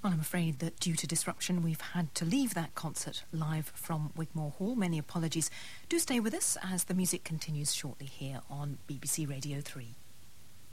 Well, I'm afraid that due to disruption, we've had to leave that concert live from Wigmore Hall. Many apologies. Do stay with us as the music continues shortly here on BBC Radio 3.